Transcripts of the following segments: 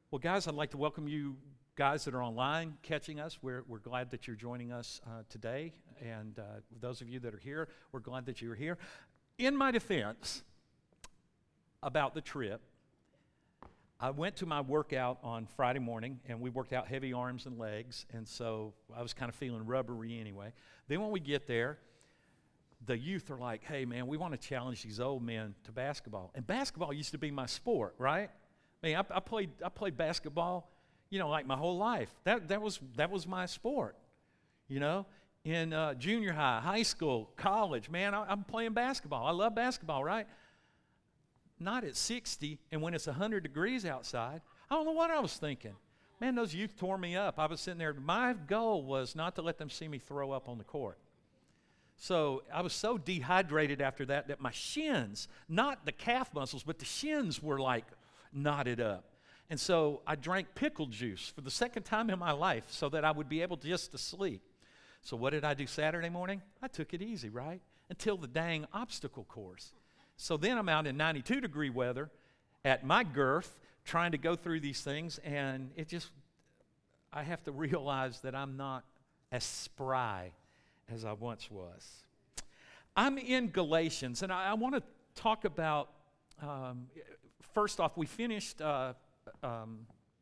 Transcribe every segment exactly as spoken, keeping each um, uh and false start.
Well, guys, I'd like to welcome you guys that are online catching us. We're, we're glad that you're joining us uh, today. And uh, those of you that are here, we're glad that you're here. In my defense about the trip, I went to my workout on Friday morning, and we worked out heavy arms and legs, and so I was kind of feeling rubbery anyway. Then when we get there, the youth are like, hey, man, we want to challenge these old men to basketball. And basketball used to be my sport, right? I mean, I, I played I played basketball, you know, like my whole life. That that was that was my sport, you know. In uh, junior high, high school, college, man, I, I'm playing basketball. I love basketball, right? Not at sixty, and when it's one hundred degrees outside. I don't know what I was thinking. Man, those youth tore me up. I was sitting there. My goal was not to let them see me throw up on the court. So I was so dehydrated after that that my shins, not the calf muscles, but the shins were like knotted up. And so I drank pickle juice for the second time in my life so that I would be able to just to sleep. So what did I do Saturday morning? I took it easy, right? Until the dang obstacle course. So then I'm out in ninety-two degree weather at my girth trying to go through these things, and it just, I have to realize that I'm not as spry as I once was. I'm in Galatians, and I, I want to talk about, um, first off, we finished uh, um,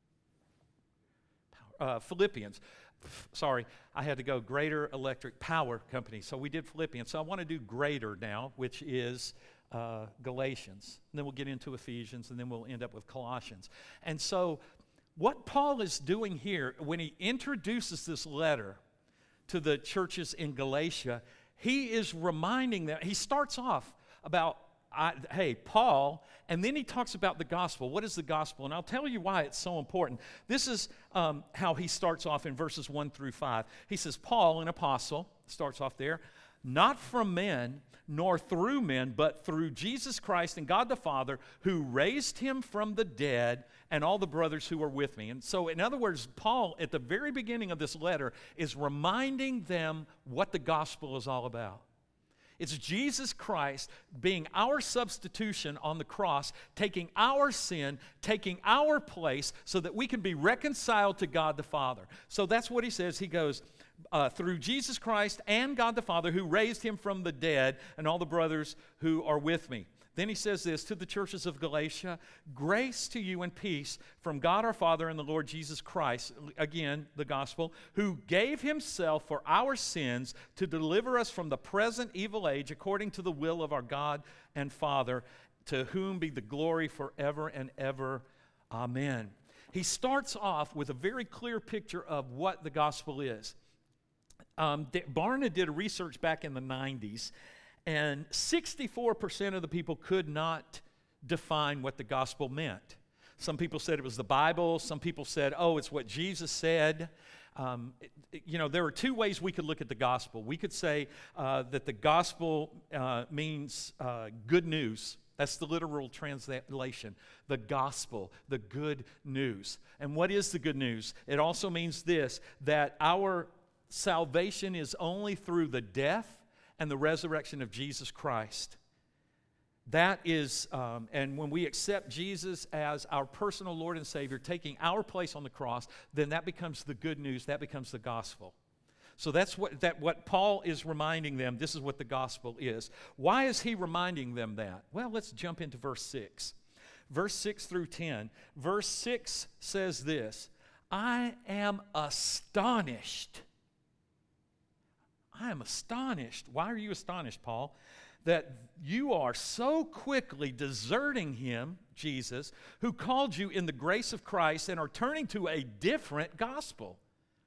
uh, Philippians. F- sorry, I had to go Greater Electric Power Company. So we did Philippians. So I want to do Greater now, which is uh, Galatians. And then we'll get into Ephesians, and then we'll end up with Colossians. And so what Paul is doing here, when he introduces this letter to the churches in Galatia, he is reminding them, he starts off about, I, hey, Paul, and then he talks about the gospel. What is the gospel? And I'll tell you why it's so important. This is um, how he starts off in verses one through five. He says, Paul, an apostle, starts off there, not from men, nor through men, but through Jesus Christ and God the Father, who raised him from the dead, and all the brothers who are with me. And so, in other words, Paul, at the very beginning of this letter, is reminding them what the gospel is all about. It's Jesus Christ being our substitution on the cross, taking our sin, taking our place so that we can be reconciled to God the Father. So that's what he says. He goes, uh, through Jesus Christ and God the Father who raised him from the dead, and all the brothers who are with me. Then he says this to the churches of Galatia, grace to you and peace from God our Father and the Lord Jesus Christ, again, the gospel, who gave himself for our sins to deliver us from the present evil age according to the will of our God and Father, to whom be the glory forever and ever. Amen. He starts off with a very clear picture of what the gospel is. Um, Barna did a research back in the nineties, and sixty-four percent of the people could not define what the gospel meant. Some people said it was the Bible. Some people said, oh, it's what Jesus said. Um, it, it, you know, there are two ways we could look at the gospel. We could say uh, that the gospel uh, means uh, good news. That's the literal translation. The gospel, the good news. And what is the good news? It also means this, that our salvation is only through the death and the resurrection of Jesus Christ. That is, um, and when we accept Jesus as our personal Lord and Savior, taking our place on the cross, then that becomes the good news, that becomes the gospel. So that's what that what Paul is reminding them, this is what the gospel is. Why is he reminding them that? Well, let's jump into verse six. Verse six through ten. Verse six says this, I am astonished. I am astonished. Why are you astonished, Paul? That you are so quickly deserting him, Jesus, who called you in the grace of Christ, and are turning to a different gospel.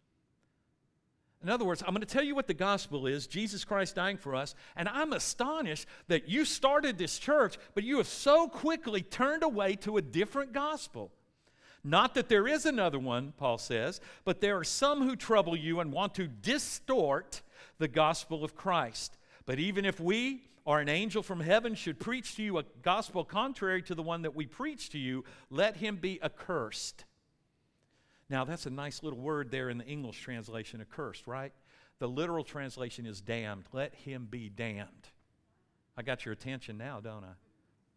In other words, I'm going to tell you what the gospel is, Jesus Christ dying for us, and I'm astonished that you started this church, but you have so quickly turned away to a different gospel. Not that there is another one, Paul says, but there are some who trouble you and want to distort the gospel of Christ. But even if we or an angel from heaven should preach to you a gospel contrary to the one that we preach to you, let him be accursed. Now, that's a nice little word there in the English translation, accursed, right? The literal translation is damned. Let him be damned. I got your attention now, don't I?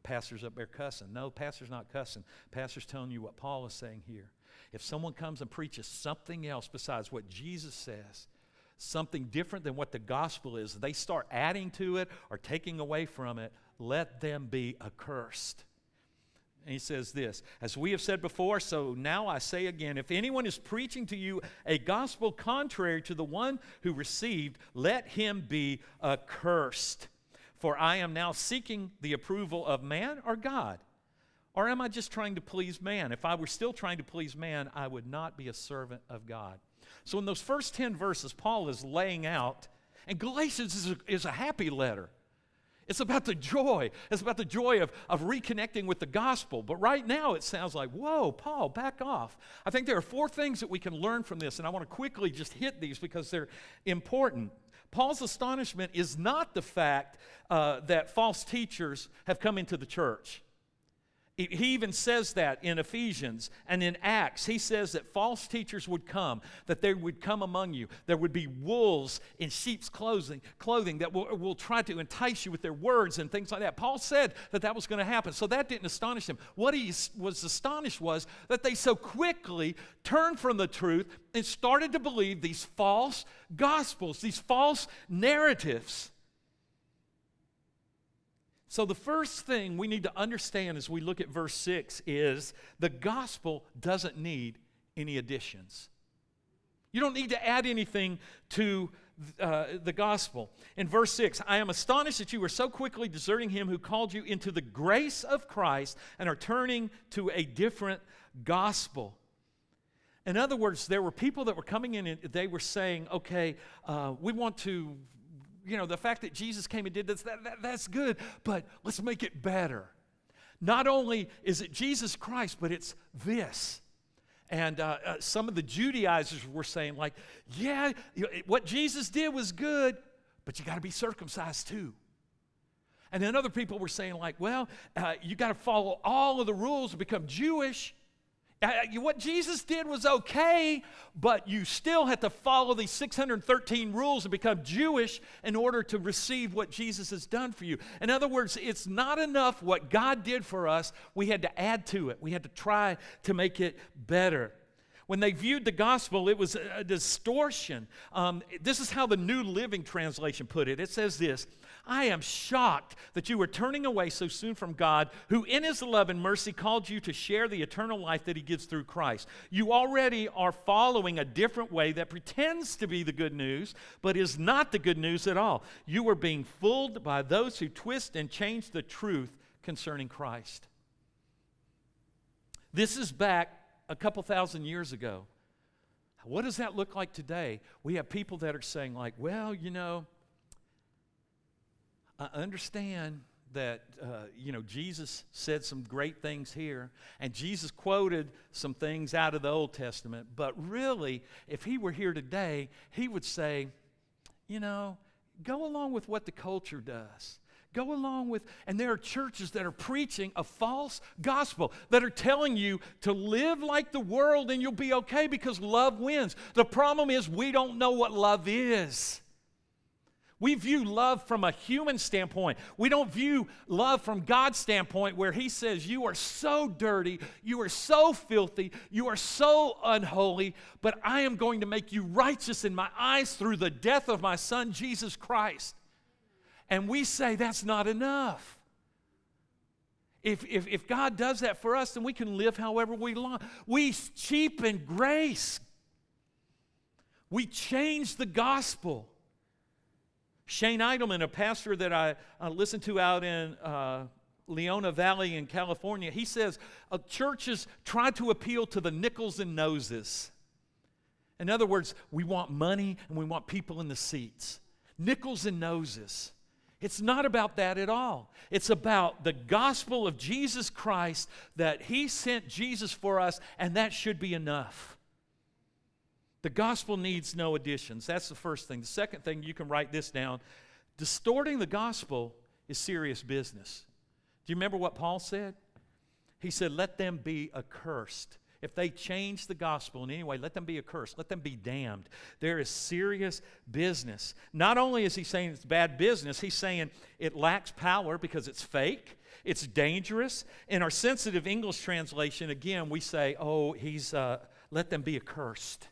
pastor's up there cussing. No, pastor's not cussing. Pastor's telling you what Paul is saying here. If someone comes and preaches something else besides what Jesus says, something different than what the gospel is, they start adding to it or taking away from it, let them be accursed. And he says this, as we have said before, so now I say again, if anyone is preaching to you a gospel contrary to the one who received, let him be accursed. For I am now seeking the approval of man or God? Or am I just trying to please man? If I were still trying to please man, I would not be a servant of God. So in those first ten verses, Paul is laying out, and Galatians is a, is a happy letter. It's about the joy. It's about the joy of, of reconnecting with the gospel. But right now it sounds like, whoa, Paul, back off. I think there are four things that we can learn from this, and I want to quickly just hit these because they're important. Paul's astonishment is not the fact uh, that false teachers have come into the church. He even says that in Ephesians and in Acts. He says that false teachers would come, that they would come among you. There would be wolves in sheep's clothing, clothing that will, will try to entice you with their words and things like that. Paul said that that was going to happen, so that didn't astonish him. What he was astonished was that they so quickly turned from the truth and started to believe these false gospels, these false narratives. So the first thing we need to understand as we look at verse six is the gospel doesn't need any additions. You don't need to add anything to uh, the gospel. In verse six, I am astonished that you are so quickly deserting him who called you into the grace of Christ and are turning to a different gospel. In other words, there were people that were coming in and they were saying, okay, uh, we want to... You know, the fact that Jesus came and did this, that, that, that's good, but let's make it better. Not only is it Jesus Christ, but it's this. And uh, uh, some of the Judaizers were saying, like, yeah, you know, what Jesus did was good, but you got to be circumcised too. And then other people were saying, like, well, uh, you got to follow all of the rules to become Jewish. Uh, what Jesus did was okay, but you still have to follow these six hundred thirteen rules and become Jewish in order to receive what Jesus has done for you. In other words, it's not enough what God did for us. We had to add to it. We had to try to make it better. When they viewed the gospel, it was a distortion. Um, this is how the New Living Translation put it. It says this, I am shocked that you are turning away so soon from God, who in his love and mercy called you to share the eternal life that he gives through Christ. You already are following a different way that pretends to be the good news, but is not the good news at all. You are being fooled by those who twist and change the truth concerning Christ. This is back a couple thousand years ago. What does that look like today? We have people that are saying like, well, you know, I understand that, uh, you know, Jesus said some great things here, and Jesus quoted some things out of the Old Testament, but really, if he were here today, he would say, you know, go along with what the culture does. Go along with, and there are churches that are preaching a false gospel, that are telling you to live like the world and you'll be okay because love wins. The problem is we don't know what love is. We view love from a human standpoint. We don't view love from God's standpoint where he says, you are so dirty, you are so filthy, you are so unholy, but I am going to make you righteous in my eyes through the death of my son, Jesus Christ. And we say that's not enough. If, if, if God does that for us, then we can live however we want. We cheapen grace. We change the gospel. Shane Idleman, a pastor that I uh, listened to out in uh, Leona Valley in California, he says uh, churches try to appeal to the nickels and noses. In other words, we want money and we want people in the seats. Nickels and noses. It's not about that at all. It's about the gospel of Jesus Christ, that he sent Jesus for us, and that should be enough. The gospel needs no additions. That's the first thing. The second thing, you can write this down. Distorting the gospel is serious business. Do you remember what Paul said? He said, let them be accursed. If they change the gospel in any way, let them be accursed. Let them be damned. There is serious business. Not only is he saying it's bad business, he's saying it lacks power because it's fake. It's dangerous. In our sensitive English translation, again, we say, oh, he's, uh, let them be accursed.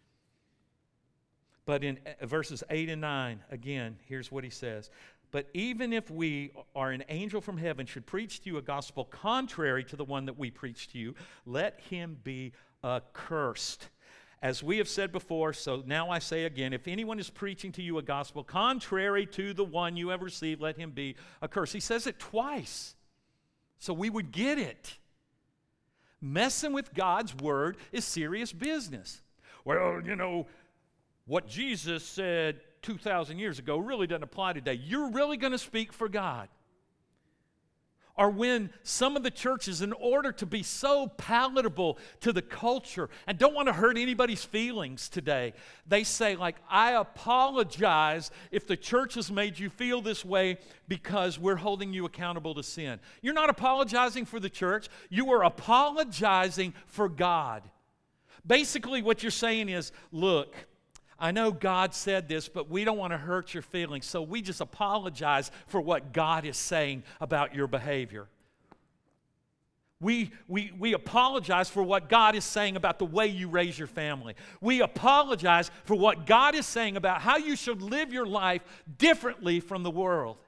But in verses eight and nine, again, here's what he says. But even if we or an angel from heaven should preach to you a gospel contrary to the one that we preach to you, let him be accursed. As we have said before, so now I say again, if anyone is preaching to you a gospel contrary to the one you have received, let him be accursed. He says it twice, so we would get it. Messing with God's word is serious business. Well, you know, what Jesus said two thousand years ago really doesn't apply today. You're really going to speak for God? Or when some of the churches, in order to be so palatable to the culture and don't want to hurt anybody's feelings today, they say, like, I apologize if the church has made you feel this way because we're holding you accountable to sin. You're not apologizing for the church. You are apologizing for God. Basically, what you're saying is, look, I know God said this, but we don't want to hurt your feelings, so we just apologize for what God is saying about your behavior. We, we, we apologize for what God is saying about the way you raise your family. We apologize for what God is saying about how you should live your life differently from the world.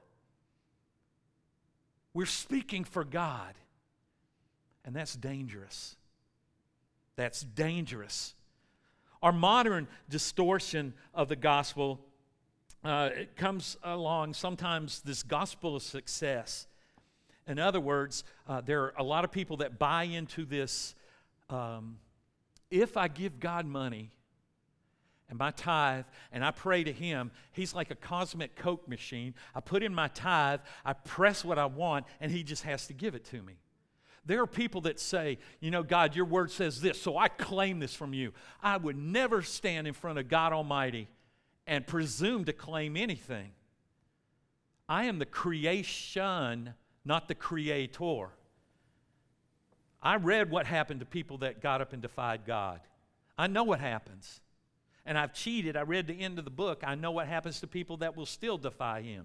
We're speaking for God, and that's dangerous. That's dangerous. Our modern distortion of the gospel uh, it comes along sometimes this gospel of success. In other words, uh, there are a lot of people that buy into this, um, if I give God money and my tithe and I pray to Him, He's like a cosmic Coke machine. I put in my tithe, I press what I want, and He just has to give it to me. There are people that say, you know, God, your word says this, so I claim this from you. I would never stand in front of God Almighty and presume to claim anything. I am the creation, not the creator. I read what happened to people that got up and defied God. I know what happens. And I've cheated. I read the end of the book. I know what happens to people that will still defy Him.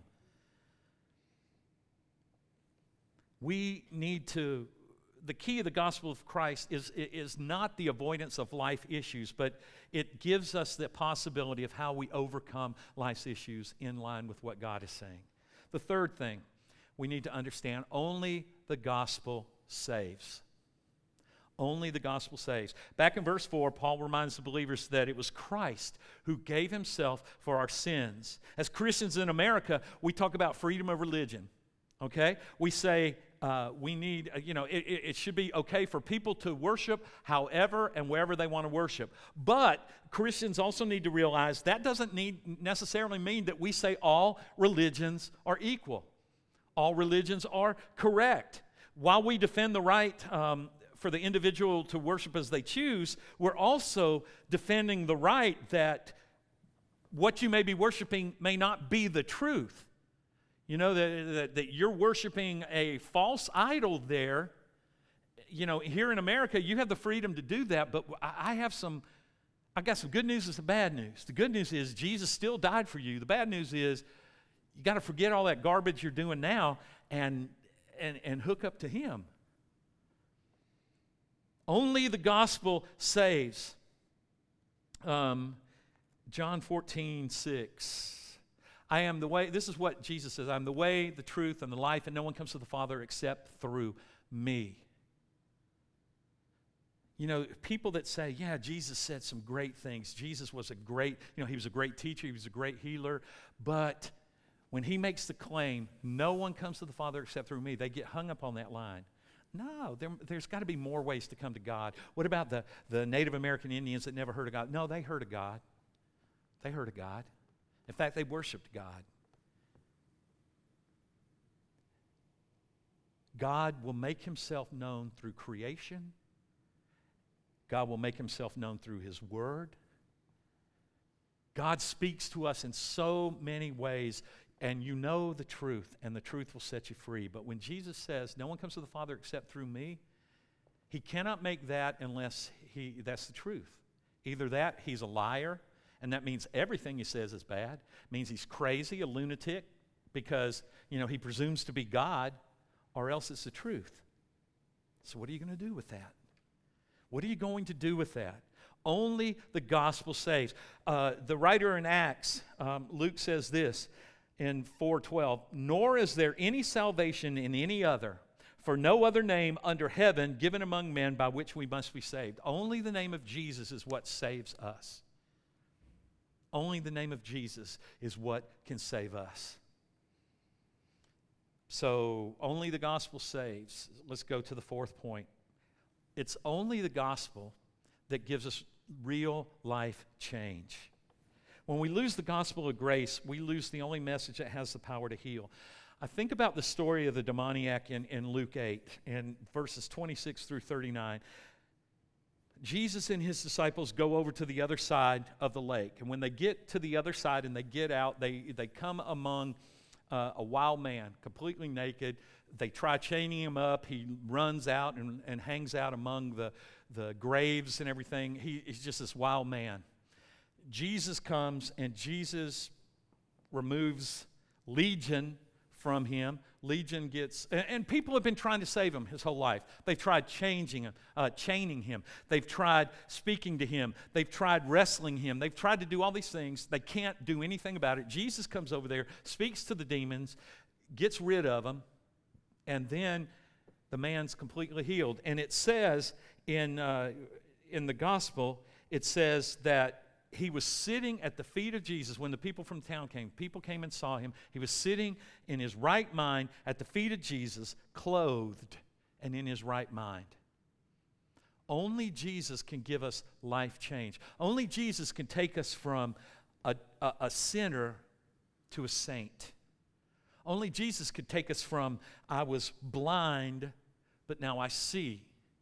We need to... The key of the gospel of Christ is, is not the avoidance of life issues, but it gives us the possibility of how we overcome life's issues in line with what God is saying. The third thing we need to understand, only the gospel saves. Only the gospel saves. Back in verse four, Paul reminds the believers that it was Christ who gave Himself for our sins. As Christians in America, we talk about freedom of religion, okay? We say, Uh, we need, uh, you know, it, it, it should be okay for people to worship however and wherever they want to worship. But Christians also need to realize that doesn't need necessarily mean that we say all religions are equal. All religions are correct. While we defend the right um, for the individual to worship as they choose, we're also defending the right that what you may be worshiping may not be the truth. You know, that, that, that you're worshiping a false idol there. You know, here in America, you have the freedom to do that, but I have some, I got some good news and some bad news. The good news is Jesus still died for you. The bad news is you got to forget all that garbage you're doing now and, and, and hook up to Him. Only the gospel saves. Um, John fourteen six. I am the way, this is what Jesus says, I'm the way, the truth, and the life, and no one comes to the Father except through me. You know, people that say, yeah, Jesus said some great things. Jesus was a great, you know, He was a great teacher, He was a great healer, but when He makes the claim, no one comes to the Father except through me, they get hung up on that line. No, there, there's got to be more ways to come to God. What about the, the Native American Indians that never heard of God? No, they heard of God. They heard of God. In fact, they worshiped God. God will make Himself known through creation. God will make Himself known through His Word. God speaks to us in so many ways, and you know the truth, and the truth will set you free. But when Jesus says, no one comes to the Father except through me, He cannot make that unless he, that's the truth. Either that, He's a liar, and that means everything He says is bad. It means He's crazy, a lunatic, because, you know, He presumes to be God. or else it's the truth. So what are you going to do with that? What are you going to do with that? Only the gospel saves. Uh, the writer in Acts, um, Luke says this in four twelve, nor is there any salvation in any other, for no other name under heaven given among men by which we must be saved. Only the name of Jesus is what saves us. Only the name of Jesus is what can save us. So, only the gospel saves. Let's go to the fourth point. It's only the gospel that gives us real life change. When we lose the gospel of grace, we lose the only message that has the power to heal. I think about the story of the demoniac in, in Luke eight, in verses twenty-six through thirty-nine. Jesus and his disciples go over to the other side of the lake. And when they get to the other side and they get out, they, they come among uh, a wild man, completely naked. They try chaining him up. He runs out and, and hangs out among the, the graves and everything. He, he's just this wild man. Jesus comes and Jesus removes Legion from him. Legion gets, and, and people have been trying to save him his whole life. They've tried changing him, uh, chaining him. They've tried speaking to him. They've tried wrestling him. They've tried to do all these things. They can't do anything about it. Jesus comes over there, speaks to the demons, gets rid of them, and then the man's completely healed. And it says in uh, in the gospel, it says that he was sitting at the feet of Jesus when the people from town came. People came and saw him. He was sitting in his right mind at the feet of Jesus, clothed and in his right mind. Only Jesus can give us life change. Only Jesus can take us from a, a, a sinner to a saint. Only Jesus could take us from, I was blind, but now I see.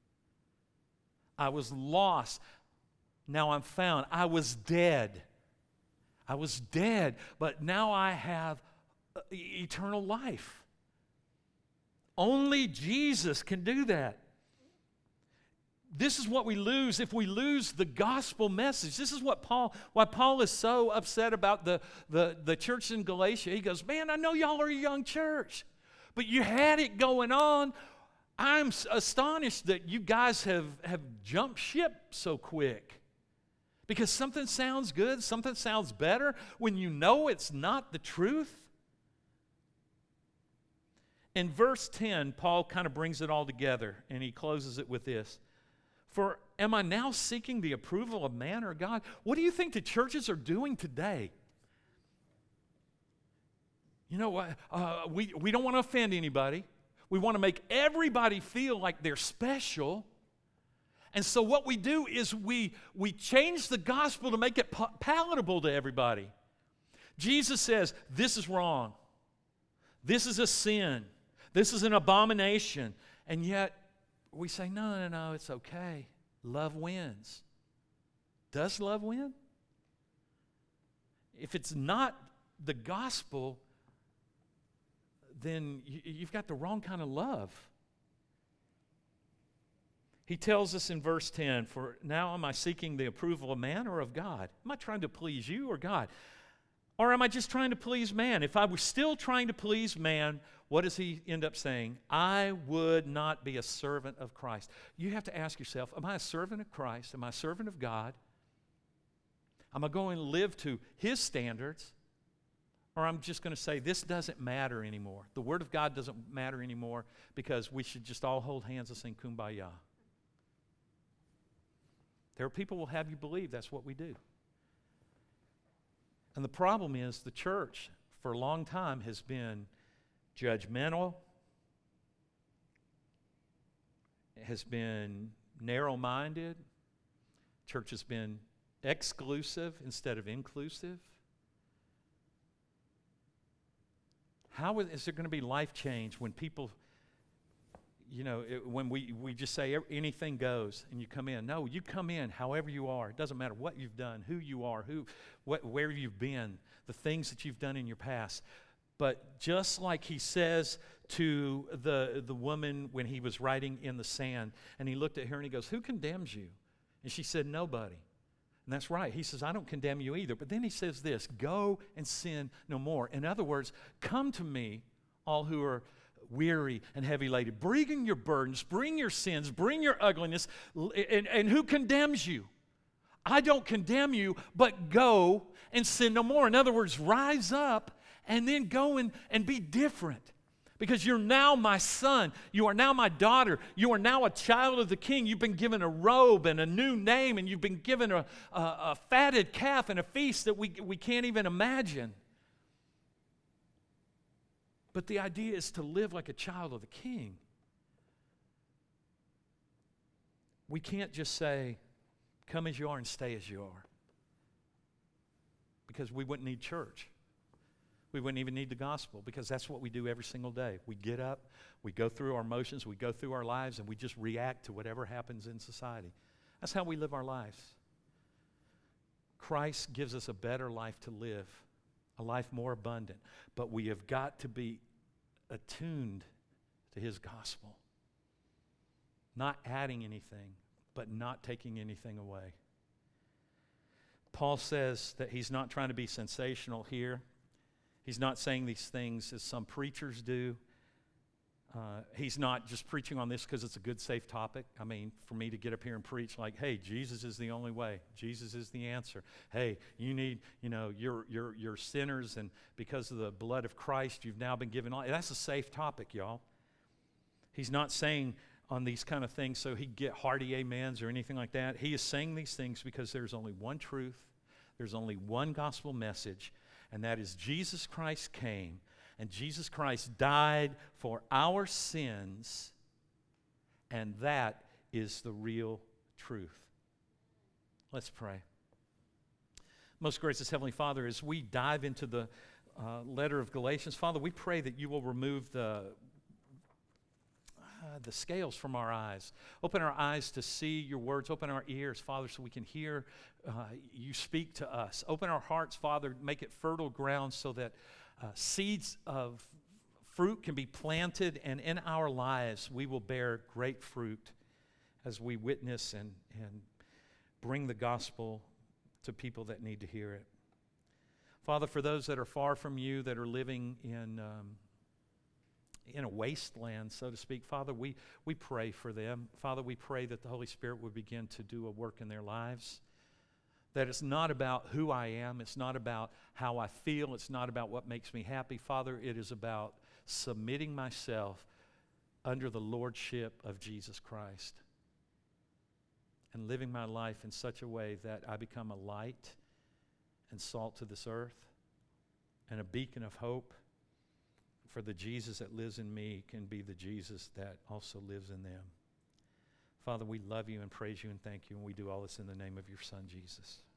I was lost. Now I'm found. I was dead. I was dead, but now I have eternal life. Only Jesus can do that. This is what we lose if we lose the gospel message. This is what Paul, why Paul is so upset about the, the, the church in Galatia. He goes, man, I know y'all are a young church, but you had it going on. I'm astonished that you guys have, have jumped ship so quick. Because something sounds good, something sounds better when you know it's not the truth. In verse ten, Paul kind of brings it all together, and he closes it with this. For am I now seeking the approval of man or God? What do you think the churches are doing today? You know what? Uh, we, we don't want to offend anybody. We want to make everybody feel like they're special. And so what we do is we, we change the gospel to make it pa- palatable to everybody. Jesus says, this is wrong. This is a sin. This is an abomination. And yet we say, no, no, no, it's okay. Love wins. Does love win? If it's not the gospel, then you, you've got the wrong kind of love. He tells us in verse ten, for now am I seeking the approval of man or of God? Am I trying to please you or God? Or am I just trying to please man? If I were still trying to please man, what does he end up saying? I would not be a servant of Christ. You have to ask yourself, am I a servant of Christ? Am I a servant of God? Am I going to live to his standards? Or I'm just going to say, this doesn't matter anymore. The Word of God doesn't matter anymore because we should just all hold hands and sing Kumbaya. There are people who will have you believe that's what we do. And the problem is the church for a long time has been judgmental, has been narrow-minded. Church has been exclusive instead of inclusive. How is there going to be life change when people, you know, it, when we, we just say anything goes and you come in? No, you come in however you are. It doesn't matter what you've done, who you are, who, what, where you've been, the things that you've done in your past. But just like he says to the, the woman when he was writing in the sand, and he looked at her and he goes, who condemns you? And she said, nobody. And that's right. He says, I don't condemn you either. But then he says this, go and sin no more. In other words, come to me, all who are weary and heavy laden. Bring your burdens, bring your sins, bring your ugliness, and, and who condemns you? I don't condemn you, but go and sin no more. In other words, rise up and then go and, and be different. Because you're now my son. You are now my daughter. You are now a child of the King. You've been given a robe and a new name, and you've been given a, a, a fatted calf and a feast that we, we can't even imagine. But the idea is to live like a child of the King. We can't just say, come as you are and stay as you are. Because we wouldn't need church. We wouldn't even need the gospel, because that's what we do every single day. We get up, we go through our emotions, we go through our lives, and we just react to whatever happens in society. That's how we live our lives. Christ gives us a better life to live, a life more abundant. But we have got to be attuned to His gospel. Not adding anything, but not taking anything away. Paul says that he's not trying to be sensational here. He's not saying these things as some preachers do. Uh, he's not just preaching on this because it's a good, safe topic. I mean, for me to get up here and preach like, hey, Jesus is the only way. Jesus is the answer. Hey, you need, you know, you're, you're, you're sinners, and because of the blood of Christ, you've now been given life. That's a safe topic, y'all. He's not saying on these kind of things so he'd get hearty amens or anything like that. He is saying these things because there's only one truth. There's only one gospel message. And that is Jesus Christ came, and Jesus Christ died for our sins, and that is the real truth. Let's pray. Most gracious Heavenly Father, as we dive into the uh, letter of Galatians, Father, we pray that you will remove the, uh, the scales from our eyes. Open our eyes to see your words. Open our ears, Father, so we can hear Uh, you speak to us. Open our hearts, Father, make it fertile ground so that uh, seeds of fruit can be planted, and in our lives we will bear great fruit as we witness and, and bring the gospel to people that need to hear it. Father, for those that are far from you, that are living in um, in a wasteland, so to speak, Father, we, we pray for them. Father, we pray that the Holy Spirit would begin to do a work in their lives. That it's not about who I am. It's not about how I feel. It's not about what makes me happy. Father, it is about submitting myself under the lordship of Jesus Christ and living my life in such a way that I become a light and salt to this earth and a beacon of hope for the Jesus that lives in me can be the Jesus that also lives in them. Father, we love you and praise you and thank you, and we do all this in the name of your Son, Jesus.